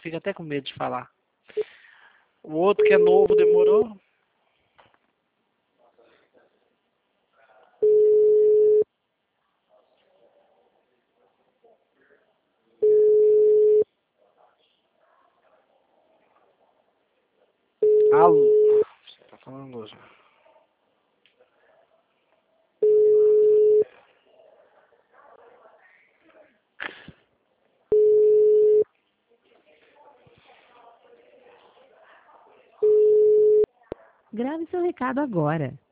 fica até com medo de falar. O outro que é novo demorou. Alô? Você tá falando já. Grave seu recado agora.